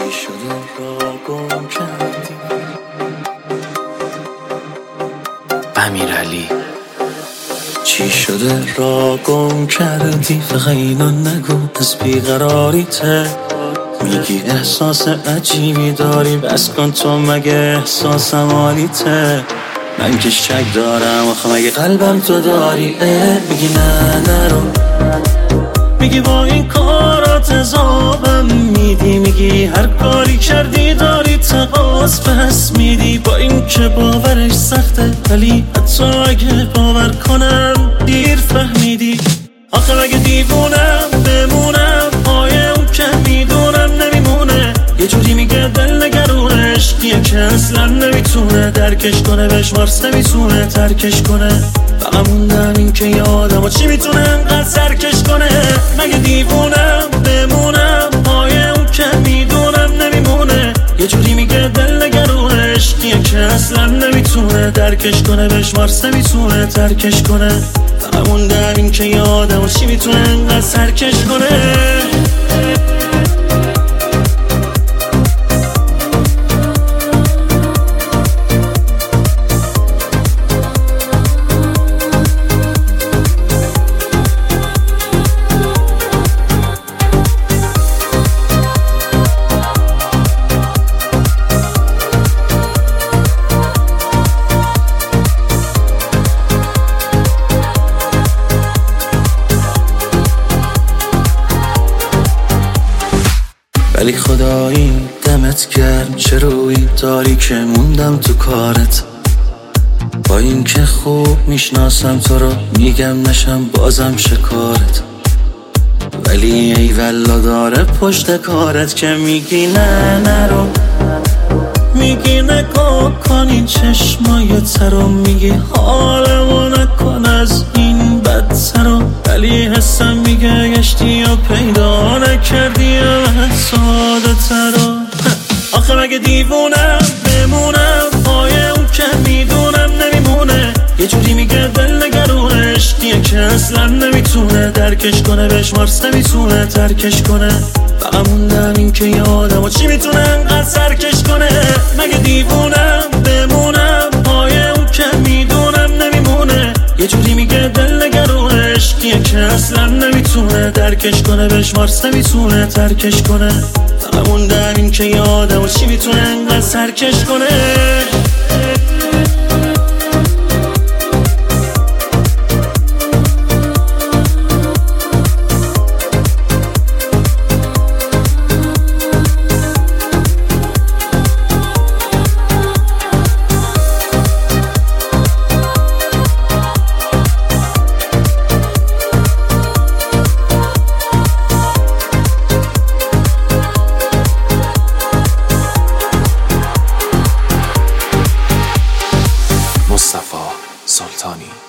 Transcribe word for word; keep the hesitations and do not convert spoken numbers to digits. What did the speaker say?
شده را گم کردی؟ امیرعلی. چی شده را گم کردی؟ فقط اینو نگو از بیقراریته. میگی احساس عجیبی داری، بس کن تو مگه احساسم حالیته؟ من که شک دارم آخه مگه قلبم تو داری؟ میگی نه نرو، میگی با این کارات عذابم میدی، میگی هر کاری کردی داری تقاص پس میدی. با این که باورش سخته ولی حتی اگه باور کنم دیر فهمیدی. آخه مگه دیوونم بمونم پای اون که میدونم نمیمونه؟ یه جوری میگه دل نگرونه، عشقیه که اصلا نمیتونه درکش کنه، بشمارس نمیتونه ترکش کنه. فقط موندم این که یادم و چی میتونه انقدر سرکش کنه؟ مگه دیوونم بمونم پای اون که میدونم نمیمونه؟ یه جوری میگه دل نگرونه، عشقیه که اصلا نمیتونه درکش کنه، بشمارس نمیتونه ترکش کنه. فقط موندم این که یادم و چی میتونه انقدر سرکش کنه؟ ولی خدایی دمت گرم چه روی داری که موندم تو کارت. با این که خوب میشناسم تو رو میگم نشم بازم شکارت. ولی ای والا داره پشت کارت که میگی نه نرو، میگی نگاه کن این چشمایت رو، میگی حالمو نکن از این بدتر رو. ولی حسم میگه گشتی و پیدا نکردی من ساده تر رو. آخه مگه دیوونم بمونم پای اون که میدونم نمیمونه؟ یه جوری میگه دل نگرونه، عشقیه که اصلا نمیتونه درکش کنه، بشمارس نمیتونه ترکش کنه. فقط موندم این که یادم و چی میتونه انقدر سرکش کنه؟ مگه دیوونم بمونم پای اون که میدونم نمیمونه؟ یه جوری میگه دل نگرونه، عشقیه که اصلا نمیتونه درکش کنه، بشمارس نمیتونه ترکش کنه. فقط موندم این که یادم و چی میتونه انقدر سرکش کنه؟ مصطفی سلطانی.